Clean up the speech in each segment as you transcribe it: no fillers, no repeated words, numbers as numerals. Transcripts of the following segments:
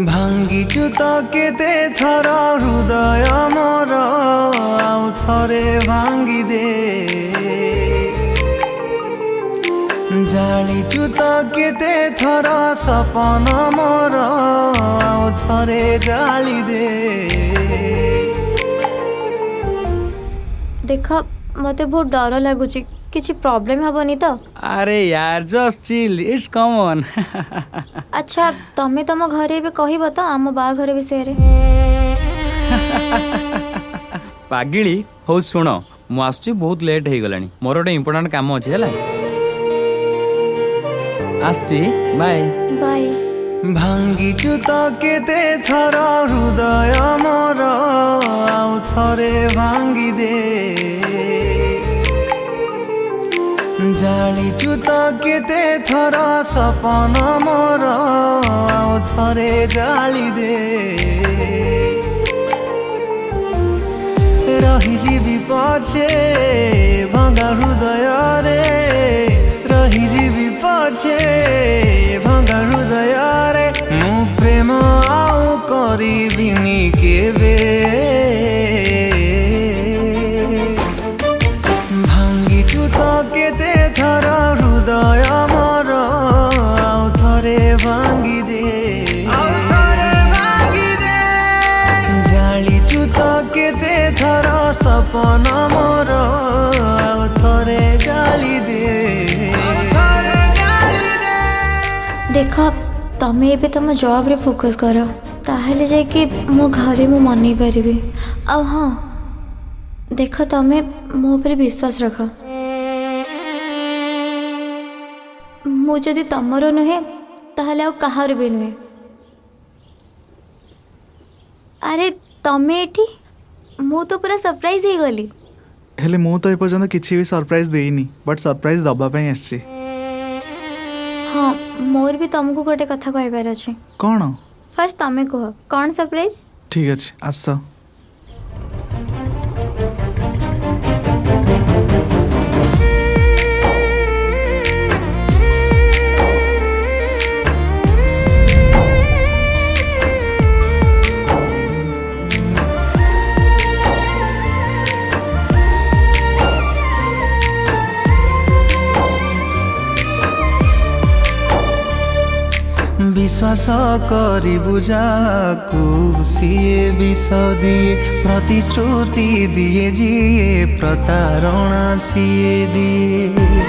भांगिचु तो केते थर हृदय मोर आउ थरे भांगी दे जालिचु तो केते थर सपन मोर आउ थरे जाली दे। देख मते बहुत डर लगुच किसी प्रॉब्लम हेबनी तो? अरे यार जस्ट चिल इट्स कॉमन। अच्छा तमे तम घरे भी कहब तो आम बाघर विषय रे? पागिली हो सुन मु आसुची बहुत लेट हो गलानी मोर गोटे इम्पोर्टेंट काम अच्छे है आसची बाय बाय। भांगिचु तो केते थर हृदय मोर आउ थरे भांगी दे जालिचु तो केते थर सपन मोर आउ थरे जाली दे रहीजिबी पछे भंगा हृदय रे रहीजिबी पछे भंगा हृदय रे मु प्रेम आउ करिबिनी केबे भांगिचु तो केते थर हृदय मोर आउ थरे भांगी दे जालिचु तो केते थर सपन मोर आउ थरे जाली दे। देख तमे एबे तम जॉब रे फोकस कर ताहले जाय कि मो घरे मु मनै परिबे। आ हाँ देख तमे मो पर विश्वास रख मु जदि तमरो नुहे ताहले आ कहार भी नुहे। अरे तमे एठी मु तो पूरा सरप्राइज ही गली हेले मु तो एपर्यंत किसी भी सरप्राइज देनी बट सरप्राइज दबा पे आछि। हाँ मोर भी तुमको गोटे कथा कहबार अछि। कौन? फर्स्ट तमे कह कौन सरप्राइज? ठीक अछि आस। विश्वास करी बुझाकू सीए विष दिए प्रतिश्रुति दिए जिए प्रतारणा सीए दिए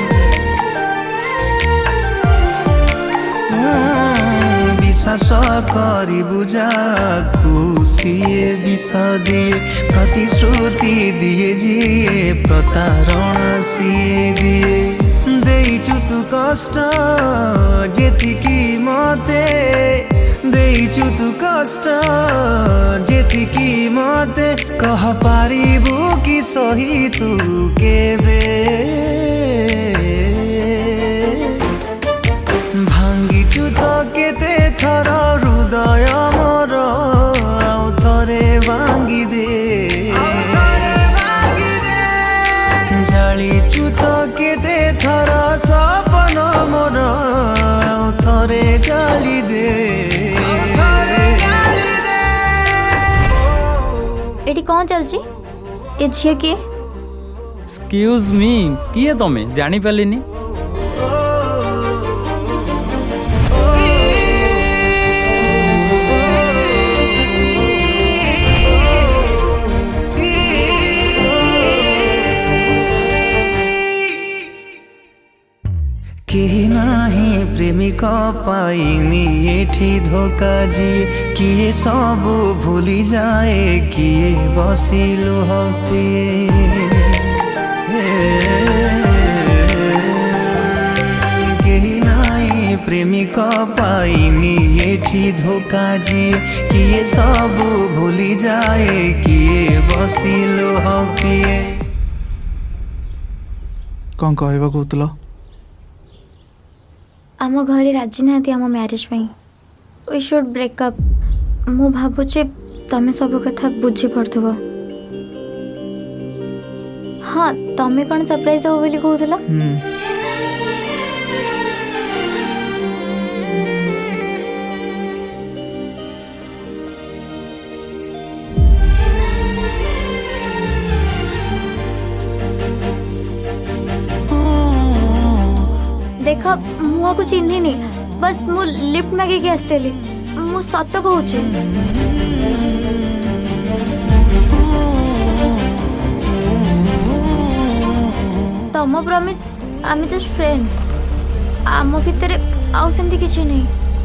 विश्वास करी बुझाकू सीए विष दिए प्रतिश्रुति दिए जिए प्रतारणा सीए दिए देइचु तू कष्ट जेतिकी मते देइचु तू कष्ट जेतिकी मते कह पारिबु कि सही तू केबे भांगिचु तो केते थर हृदय मोर आउ थरे भांगी दे जालिचु तो केते थर सपन मोर आउ थरे जाली दे। एटी कौन चलची ए झियो के? एक्सक्यूज मी किए तमे जानी पालिनी? केही नाही प्रेमिक पाइनी एठी धोका जी किए सब भूली जाए किए बसिलु हपे केही नाही प्रेमिक पाइनी एठी धोका जी किए सब भूली जाए किए बसिलु हपे। कौन कहबा कहतलो? आम घरे राजी ना आम मैरिज पे वी शुड ब्रेकअप मु भावुचे तमे सब कथा बुझी पड़थुव। हाँ तमे कौन सरप्राइज हो बोली कहूला? देख मुआ को चिन्हिनी बस मु लिफ्ट मागे के आस्तेली मु सत कहूची तम प्रॉमिस आम जस्ट फ्रेंड आम भितर आउ सेमती किछि नहीं।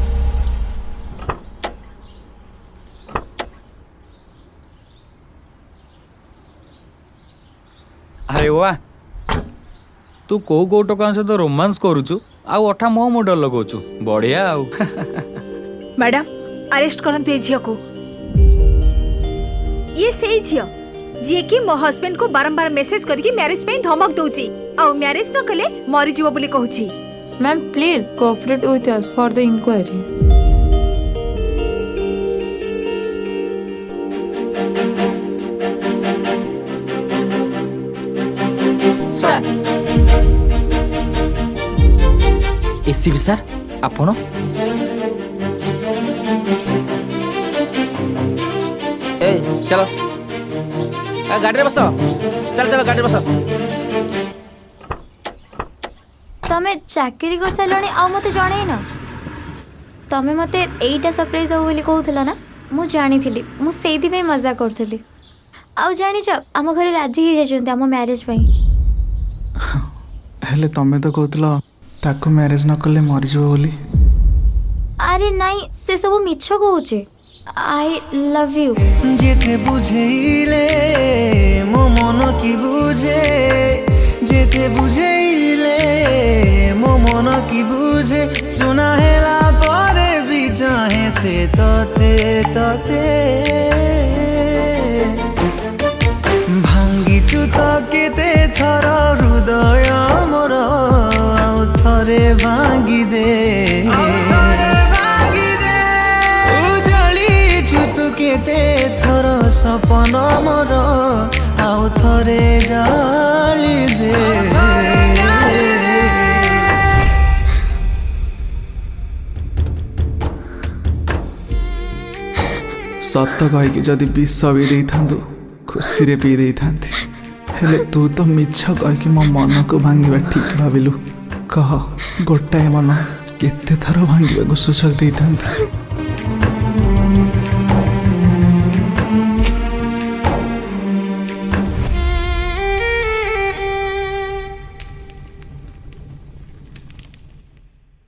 अरे वाह तू को टोका सहित रोमांस करुचु आउ अठा मो मुंड लगौचु बढ़िया आउ मैडम अरेस्ट करंतु ए झियो को। ये सही झियो जी कि मो हस्बैंड को बारंबार मेसेज करके मैरिज पे धमक दउची आ मैरिज न कले मरि जीव बोली कहूची। Ma'am please cooperate with us for the inquiry. ACP sir आपण ए चलो गाड़ी बस चल चलो गाड़ी बस। तमे चाकरी कर सारलणी आ मते जणे न तमे मते एटा सरप्राइज दो बोली कहउथला ना मु जानी थिली मु सेही पे मजा करथली आ जानी छ हम घरे राजी ही जाचंती हम मैरिज पई। हेले तमे तो कहतला ताको मैरिज न करले मरि जबो बोली। अरे नहीं से सब मिछ कहूचे आई लव यू जेते बुझेइले मो मन की बुझे जेते बुझेइले मो मन की बुझे सुना हेला परे भी चाहे से तते तते भांगी चुत केते थर हृदय मोर आउ थरे भांगी दे उजली चुत केते थर सपन मोर आउ थरे जाली दे। सत कहीकि जदि विष भी दे था खुशी रे पी दे था हेले तू तो मिछ कहीकि मो मन को भांगा ठीक भाविलु कह गोटाए मन केते थर भांगा सुसक दे था।